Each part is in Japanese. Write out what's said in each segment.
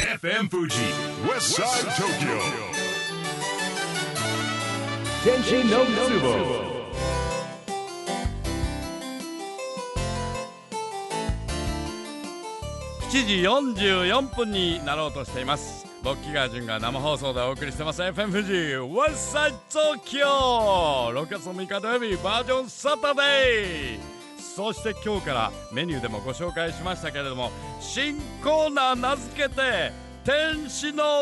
FM Fuji West Side Tokyo Tenshi no Tsubo 7時44分になろうとしています。ロッキーガージュンが生放送でお送りしてます FM 富士 West Side Tokyo 6月の6日土曜日バージョンサタデー。そして今日からメニューでもご紹介しましたけれども、新コーナー名付けて天使の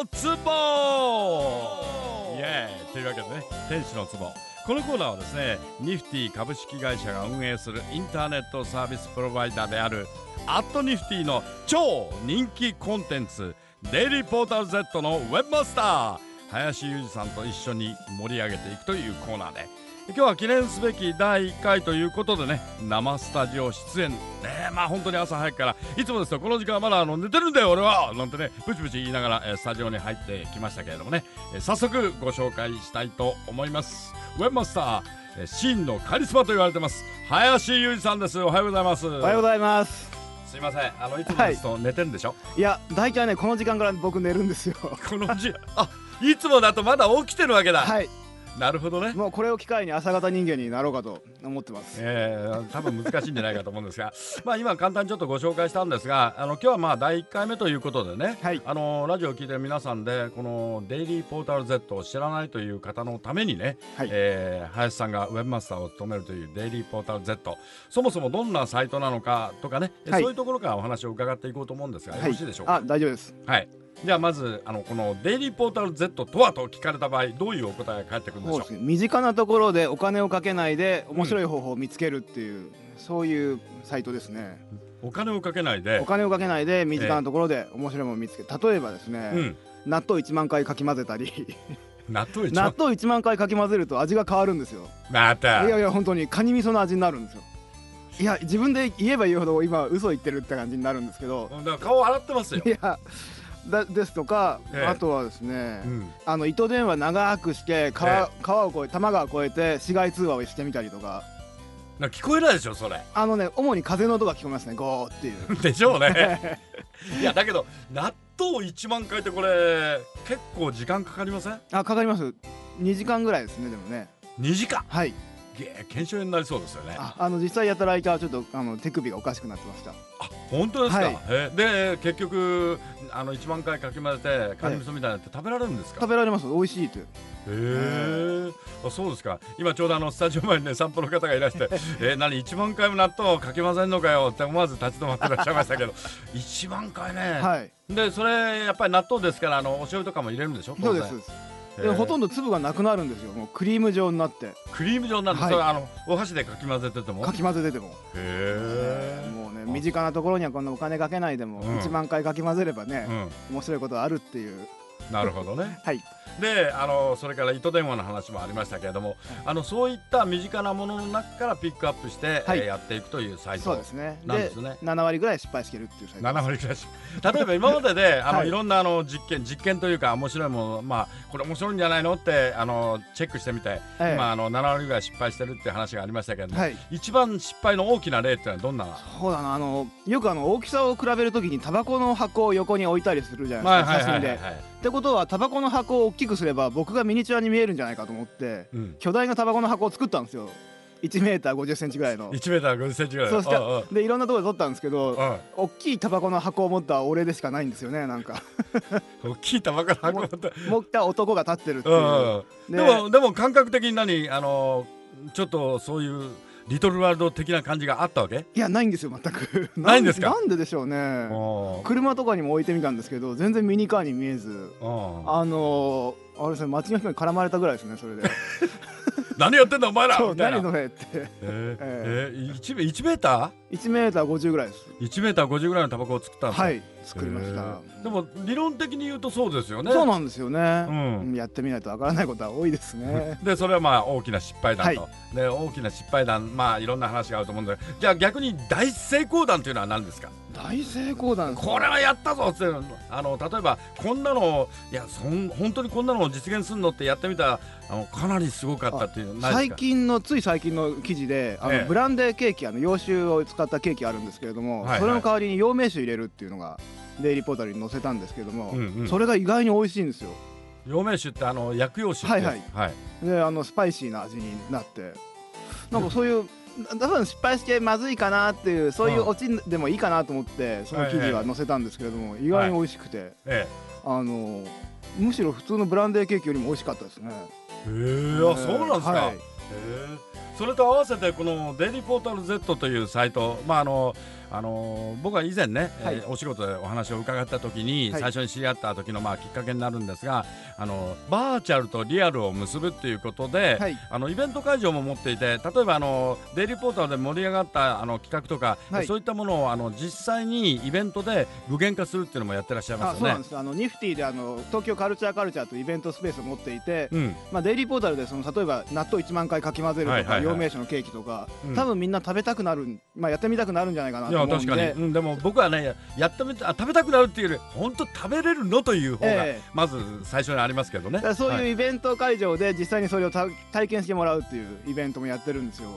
壺イエーイというわけでね、天使の壺、このコーナーはですね、ニフティ株式会社が運営するインターネットサービスプロバイダーであるアットニフティの超人気コンテンツデイリーポータル Z のウェブマスター林裕二さんと一緒に盛り上げていくというコーナーで、今日は記念すべき第1回ということでね、生スタジオ出演ね、まあ本当に朝早くから、いつもですとこの時間はまだ寝てるんだよ俺はなんてね、ブチブチ言いながらスタジオに入ってきましたけれどもね、早速ご紹介したいと思います。ウェブマスター真のカリスマと言われてます林裕二さんです。おはようございます。 おはようございます。 すいません、いつもですと寝てるんでしょ。 いや、大体ねこの時間から僕寝るんですよ。 いつもだとまだ起きてるわけだ。 はい、 なるほどね。 もうこれを機会に朝方人間になろうかと思ってます。 多分難しいんじゃないかと思うんですがまあ今簡単にちょっとご紹介したんですが、今日はまあ第1回目ということでね、 はい、 ラジオを聞いてる皆さんでこのデイリーポータル Z を知らないという方のためにね、はい、林さんがウェブマスターを務めるというデイリーポータル Z、 そもそもどんなサイトなのかとかね、はい、そういうところからお話を伺っていこうと思うんですが、よろしいでしょうか。 大丈夫です。 はい、じゃあまずこのデイリーポータル Z とはと聞かれた場合、どういうお答えが返ってくるんでしょう。 そうですね、身近なところでお金をかけないで面白い方法を見つけるっていう、そういうサイトですね。 お金をかけないで身近なところで面白いものを見つける、例えばですね、納豆1万回かき混ぜたり納豆 1万回かき混ぜると味が変わるんですよ。 またいや本当にカニ味噌の味になるんですよ。いや、自分で言えば言うほど今嘘言ってるって感じになるんですけど、 だから顔洗ってますよ。 いやですとか、あとはですね、糸電話長くして川を越え多摩川を越えて市街通話をしてみたりとか。 なんか聞こえないでしょそれ。 主に風の音が聞こえますね、ゴーっていうでしょうねいやだけど納豆1万回ってこれ結構時間かかりません？ かかります。2時間ぐらいですね。でもね、 2時間。 はい、 腱鞘炎になりそうですよね。 実際やったら相手はちょっと手首がおかしくなってました。 本当ですか。 はい、 で結局1万回かき混ぜてカニ味噌みたいなって食べられるんですか？ 食べられます。美味しいという。 そうですか。今ちょうどスタジオ前にね散歩の方がいらして何1万回も納豆をかき混ぜんのかよって思わず立ち止まってらっしゃいましたけど1万回ね。 はい。 でそれやっぱり納豆ですからお醤油とかも入れるんでしょ。 そうです。ほとんど粒がなくなるんですよ。もうクリーム状になって。 クリーム状になって、はい、それお箸でかき混ぜてても。もうね、身近なところにはこんなお金かけないでも、1万回かき混ぜればね、面白いことあるっていう。 なるほどねはい。 でそれから糸電話の話もありましたけれども、そういった身近なものの中からピックアップして、やっていくというサイトなんですね。 で7割ぐらい失敗してるっていうサイト。 7割ぐらい例えば今まででいろんな実験というか面白いもの、これ面白いんじゃないのってチェックしてみて、今7割ぐらい失敗してるっていう話がありましたけれども、一番失敗の大きな例っていうのはどんな？ そうだな、よく大きさを比べるときにタバコの箱を横に置いたりするじゃないですか、写真で。ってことはタバコの箱を大きくすれば僕がミニチュアに見えるんじゃないかと思って、巨大なタバコの箱を作ったんですよ。1メーター50センチぐらいの。 1メーター50センチぐらい。 そうしたでいろんなところで撮ったんですけど、大きいタバコの箱を持った俺でしかないんですよね。なんか大きいタバコの箱を持った男が立ってるっていう。 でも感覚的にちょっとそういうリトルワールド的な感じがあったわけ？ いや、ないんですよ、全く。 ないんですか？ なんででしょうね。車とかにも置いてみたんですけど全然ミニカーに見えず、あれですね、街の人に絡まれたぐらいですね、それで何やってんだお前らみたいな。 何のれって 1メーター 1メーター50ぐらいです。 1メーター50ぐらいのタバコを作ったんですか？ はい、作りました。 でも理論的に言うとそうですよね。 そうなんですよね。やってみないとわからないことは多いですね。 でそれは大きな失敗談と、で大きな失敗談、いろんな話があると思うんで、じゃあ逆に大成功談というのは何ですか？ 大成功談、 これはやったぞって例えばこんなの本当にこんなのを実現するのってやってみたらかなりすごかったっていうのないですか？ つい最近の記事でブランデーケーキ、洋酒を使ったケーキあるんですけれども、それの代わりに陽明酒入れるっていうのがデイリーポータルに載せたんですけども、それが意外に美味しいんですよ。 陽明酒って薬用酒って、 でスパイシーな味になって、なんかそういう多分失敗してまずいかなっていうそういうオチでもいいかなと思ってその記事は載せたんですけれども、意外に美味しくて、むしろ普通のブランデーケーキよりも美味しかったですね。 そうなんですか。それと合わせてこのデイリーポータル Z というサイト、僕は以前ね、お仕事でお話を伺った時に、最初に知り合った時のきっかけになるんですが、バーチャルとリアルを結ぶっていうことで、イベント会場も持っていて、例えばデイリーポータルで盛り上がった企画とか、そういったものを実際にイベントで具現化するっていうのもやってらっしゃいますよね。 そうなんです。ニフティで東京カルチャーというイベントスペースを持っていて、デイリーポータルで例えば納豆1万回かき混ぜるとか、陽明酒のケーキとか、多分みんな食べたくなる、やってみたくなるんじゃないかなと思うんで。 確かに、でも僕はね食べたくなるっていうより本当食べれるのという方がまず最初にありますけどね。 そういうイベント会場で実際にそれを体験してもらうっていうイベントもやってるんですよ。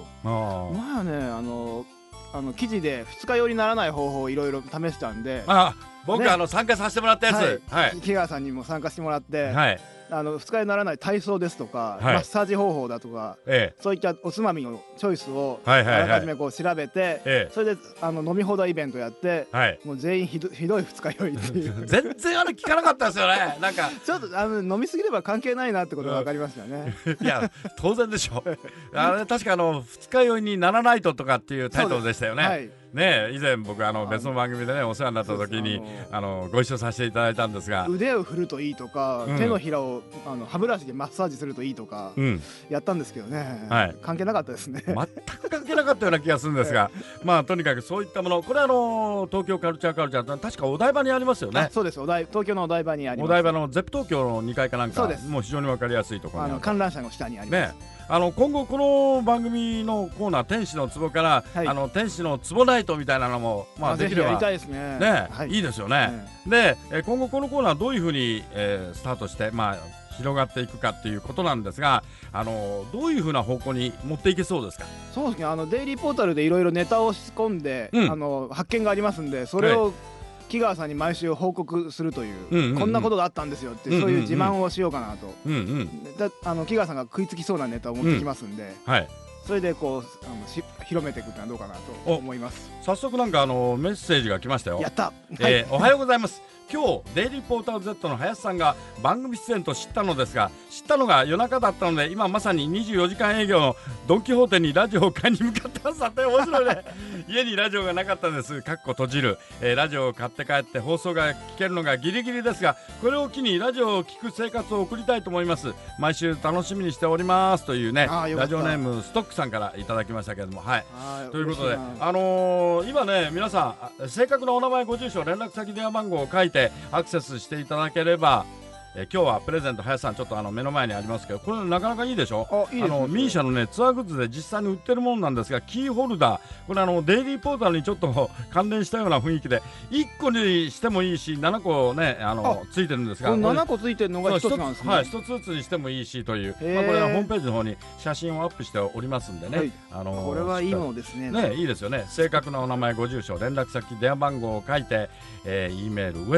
記事で二日酔いにならない方法をいろいろ試したんで、 僕参加させてもらったやつ、 木川さんにも参加してもらって、二日酔いにならない体操ですとか、マッサージ方法だとか、そういったおつまみのチョイスをあらかじめ調べて、それで飲み放題イベントやって、もう全員ひどい二日酔いっていう全然聞かなかったですよね。なんかちょっと飲みすぎれば関係ないなってことが分かりましたよね。 いや当然でしょ。確か二日酔いにならないととかっていうタイトルでしたよね。以前僕別の番組でねお世話になった時にご一緒させていただいたんですが、 腕を振るといいとか、手のひらを歯ブラシでマッサージするといいとかやったんですけどね、関係なかったですね。 全く関係なかったような気がするんですが、とにかくそういったもの、これ東京カルチャーって確かお台場にありますよね。 そうです。東京のお台場にあります。 お台場のゼップ東京の2階かなんか、もう非常に分かりやすいところに観覧車の下にあります。 今後この番組のコーナー天使の壺から、天使の壺ナイトみたいなのもできればやりたいですね。 いいですよね。で今後このコーナーどういうふうにスタートして広がっていくかっていうことなんですが、どういうふうな方向に持っていけそうですか。 そうですね。デイリーポータルでいろいろネタを仕込んで、発見がありますんで、それを木川さんに毎週報告するという、こんなことがあったんですよってそういう自慢をしようかなと。木川さんが食いつきそうなネタを持ってきますんで、それで広めていくってのはどうかなと思います。 早速なんかメッセージが来ましたよ。 やった。 おはようございます。今日デイリーポータル Z の林さんが番組出演と知ったのですが、知ったのが夜中だったので今まさに24時間営業のドン・キホーテにラジオを買いに向かってます。だって面白いね。家にラジオがなかったんです。かっこ閉じる、ラジオを買って帰って放送が聞けるのがギリギリですが、これを機にラジオを聞く生活を送りたいと思います。毎週楽しみにしておりますというね、ラジオネームストックさんからいただきましたけれども、ということで今ね皆さん正確なお名前ご住所連絡先電話番号を書いてアクセスしていただければ、今日はプレゼント林さんちょっと目の前にありますけど、これなかなかいいでしょ。 いいですね。 ミーシャのねツアーグッズで実際に売ってるものなんですが、キーホルダー、これデイリーポータルにちょっと関連したような雰囲気で1個にしてもいいし7個ねついてるんですが、 7個ついてるのが1つなんですね。 1つずつにしてもいいしという、これはホームページの方に写真をアップしておりますんでね、 これはいいものですね。 いいですよね。正確なお名前ご住所連絡先電話番号を書いて、E メール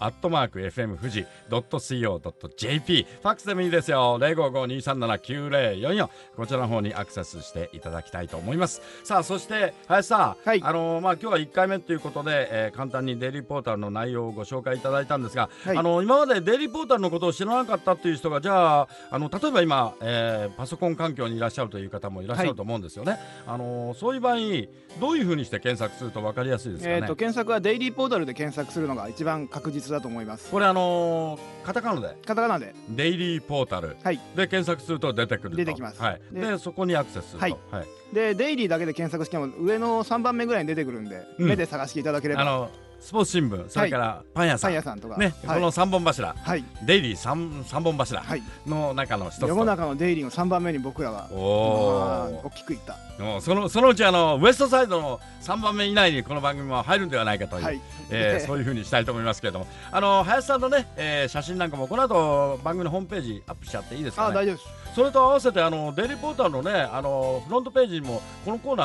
west@fm 富士 .co.jp、 ファックスでもいいですよ。055-237-9044、こちらの方にアクセスしていただきたいと思います。さあそして林さん、今日は1回目ということで、簡単にデイリーポータルの内容をご紹介いただいたんですが、今までデイリーポータルのことを知らなかったという人が、じゃあ例えば今、パソコン環境にいらっしゃるという方もいらっしゃると思うんですよね。そういう場合どういうふうにして検索すると分かりやすいですかね。 検索はデイリーポータルで検索するのが一番確実だと思います。 これカタカナでデイリーポータルで検索すると出てくると。 出てきます。 でそこにアクセスすると。 でデイリーだけで検索しても上の3番目ぐらいに出てくるんで、目で探していただければ。 スポーツ新聞、それからパン屋さんとかね、この3本柱、デイリー 3本柱の中の一つと、 世の中のデイリーの3番目に僕らは大きくいった。 そのうちウエストサイドの3番目以内にこの番組は入るんではないかという、そういうふうにしたいと思いますけれども、林さんのね、写真なんかもこの後番組のホームページアップしちゃっていいですかね。 大丈夫です。 それと合わせてデイリーポータルのねフロントページにもこのコーナー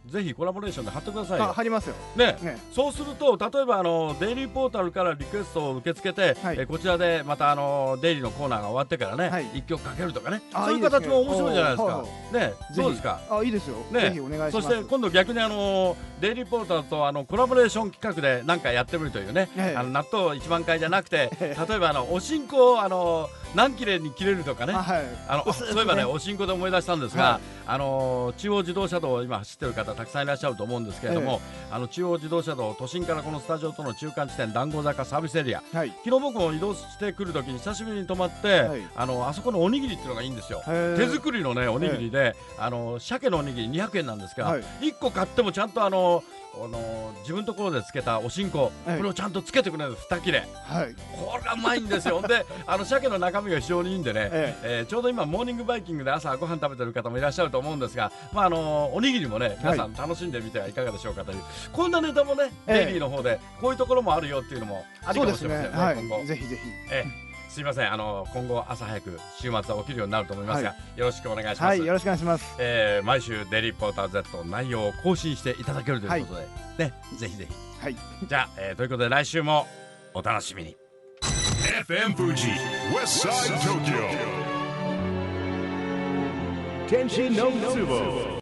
ぜひコラボレーションで貼ってくださいよ。 貼りますよね。そうすると例えばデイリーポータルからリクエストを受け付けて、こちらでまたデイリーのコーナーが終わってからね、一曲かけるとかね、そういう形も面白いじゃないですか。ね、どうですか。 いいですよ。ぜひお願いします。 そして今度逆にデイリーポータルとコラボレーション企画で何かやってみるというね、納豆1万回じゃなくて、例えばおしんこを何切れに切れるとかね、そういえばね、おしんこで思い出したんですが、中央自動車道を今走ってる方たくさんいらっしゃると思うんですけれども、中央自動車道都心からこのスタジオとの中間地点談合坂サービスエリア、昨日僕も移動してくるときに久しぶりに泊まって、あそこのおにぎりっていうのがいいんですよ。手作りのねおにぎりで、鮭のおにぎり200円なんですが、1個買ってもちゃんと自分のところでつけたおしんこ、これをちゃんとつけてくれるんです。2切れ、これがうまいんですよ。で鮭の中身が非常にいいんでね、ちょうど今モーニングバイキングで朝ご飯食べてる方もいらっしゃると思うんですが、おにぎりもね皆さん楽しんでみてはいかがでしょうかという、こんなネタもねデイリーの方でこういうところもあるよっていうのもありかもしれませんね。今後ぜひぜひ。すいません、今後朝早く週末は起きるようになると思いますが、よろしくお願いします。 よろしくお願いします。 毎週デイリーポーター Z 内容を更新していただけるということで、ね、ぜひぜひ。じゃあ、ということで来週もお楽しみに。 FM Fuji West Side Tokyo Tenshi no Tsubo.